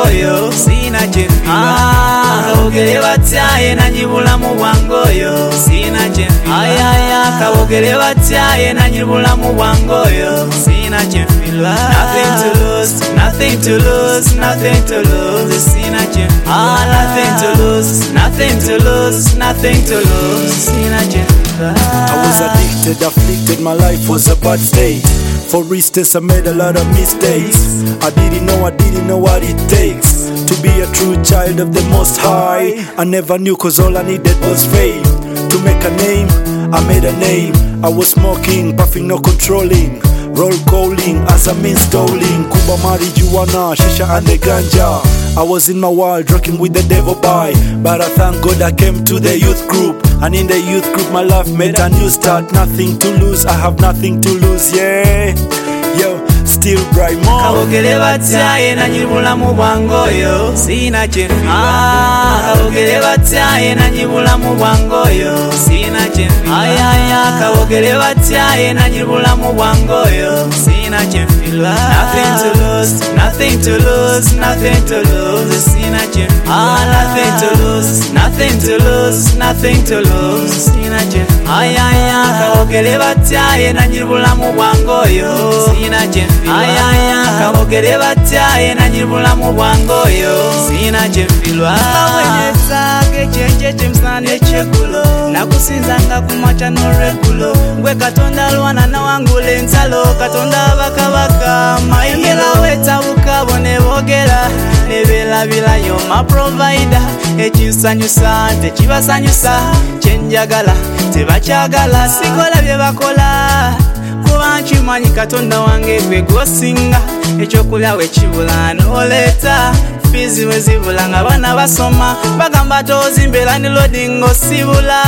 bwangoyo sina chefila kabogere batyaye nanyi bulamu bwangoyo sina chefila ayaya kabogere batyaye nanyi bulamu bwangoyo sina chefila nothing to lose nothing to lose nothing to lose sina chefila nothing to lose nothing to lose nothing to lose sina chefila I was addicted, afflicted, my life was a bad state. For instance, I made a lot of mistakes. I didn't know what it takes to be a true child of the Most High. I never knew, cause all I needed was faith. To make a name, I made a name. I was smoking, puffing, no controlling. Roll calling as I mean stalling. Kuba marijuana, shisha and the ganja. I was in my world rocking with the devil by. But I thank God I came to the youth group. And in the youth group my life made a new start. Nothing to lose, I have nothing to lose, yeah. Yo, still bright more. Kabogere batyaye nanyi bulamu bwangoyo sina chefila kabogere batyaye nanyi bulamu bwangoyo sina chefila ayaya kabogere batyaye nanyi bulamu bwangoyo sina chefila nothing to lose nothing to lose nothing to lose sina chefila nothing to lose nothing to lose nothing to lose sina chefila ayaya kabogere batyaye nanyi bulamu bwangoyo sina chefila ayaya kabogere batyaye nanyi bulamu bwangoyo sina chefilwa wenyesage chenje chimsane chekulo nakusinzanga kumacha norekulo ngwe katonda lwana na wangule nsalo katonda bakabaka mayimela wetabuka bone bogera nebela bilayo ma provider ekinsanyusa tekibasanyusa chenjagala tebakyagala sikola bye bakola kubanchimanyi katonda wange gwe gosinga ekyokulya wekibula n'oleta fizi wezibula nga bana basoma bagamba tozimbera ni loading osibula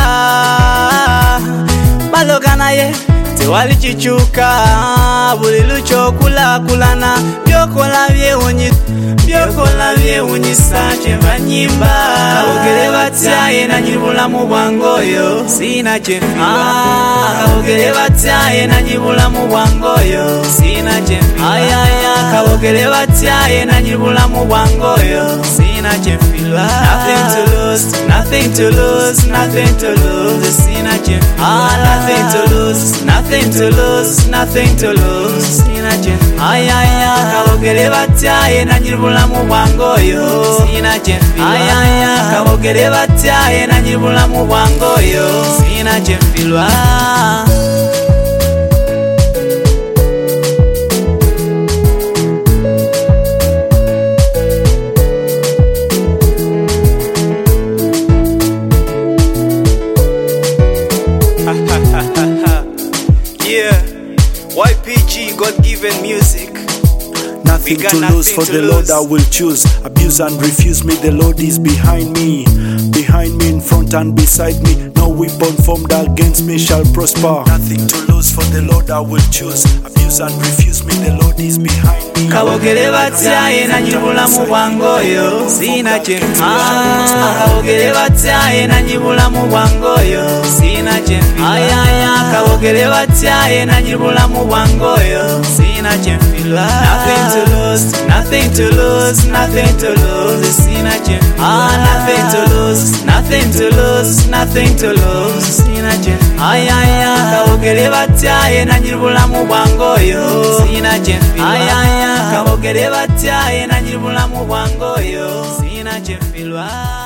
baloga naye tewali kikyuka buli lukyokulakulana byokola byewunyisa kyebanyimba kabogere batyaye nanyi bulamu bwangoyo sina chefila kabogere batyaye nanyi bulamu bwangoyo sina chefila ayaya kabogere batyaye nanyi bulamu bwangoyo sina chefila nothing to lose nothing to lose nothing to lose sina chefila nothing to lose nothing to lose nothing to lose sina chefila ayaya kabogere batyaye nanyi bulamu bwangoyo sina chefila ayaya kabogere batyaye nanyi bulamu bwangoyo sina chefilwa yeah, YPG God-given music. Nothing to lose, for the Lord I will choose. Abuse and refuse me, the Lord is behind me. Behind me, in front and beside me. No weapon formed against me shall prosper. Nothing to lose, for the Lord I will choose. Abuse and refuse me, the Lord is behind me. Kabogere batyaye nanyi bulamu bwangoyo sina chefila kabogere batyaye nanyi bulamu bwangoyo sina chefila ayaya kabogere batyaye nanyi bulamu bwangoyo sina chefila nothing to lose nothing to lose nothing to lose sina chefila nothing to lose nothing to lose nothing to lose sina chefila ayaya kabogere batyaye nanyi bulamu bwangoyo sina chefila ayaya kabogere batyaye nanyi bulamu bwangoyo sina chefilwa